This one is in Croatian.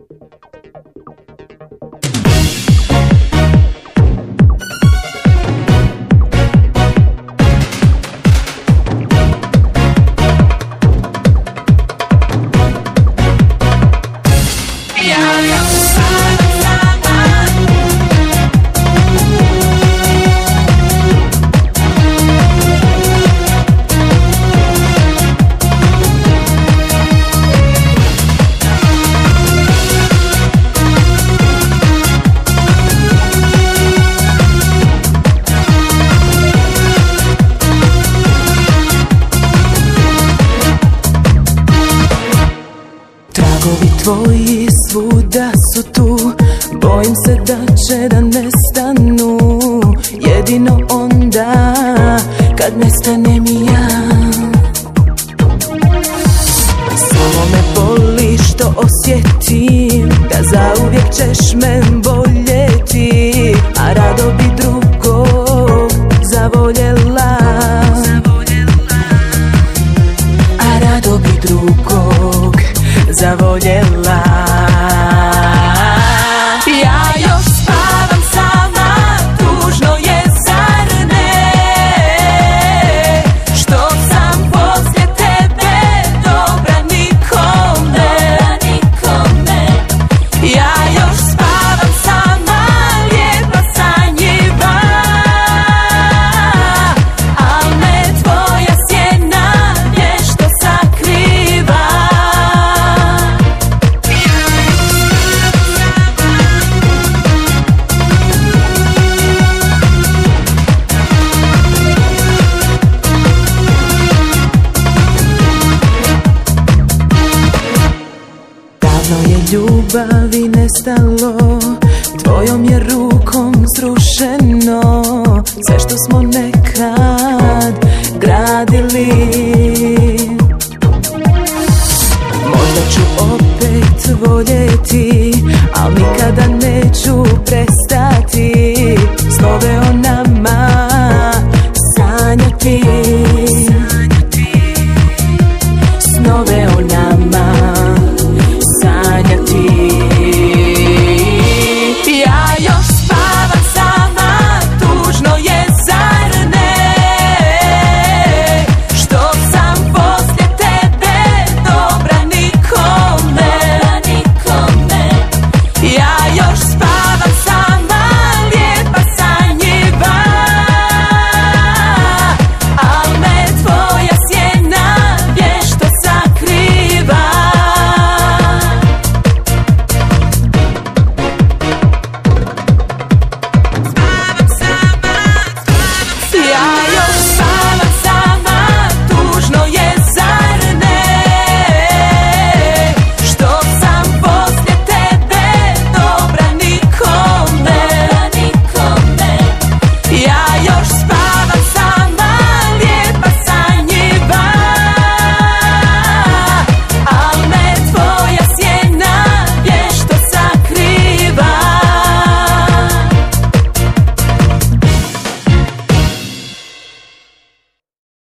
Tvoji svuda su tu, bojim se da će da nestanu. Jedino onda kad nestanem i ja. Samo me boli što osjetim da zauvijek ćeš me voljeti, a rado bi drugog zavoljela, a rado bi drugog zavoljela. Ja još spavam sama, tužno je zar ne, što sam poslije tebe dobra nikome. Ja još spavam sama, lijepa sanjiva, al me tvoja sjena vješto sakriva. Davno je ljubavi nestalo, tvojom je rukom srušeno sve što smo nekad gradili. Možda ću opet voljeti, al nikada neću prestati.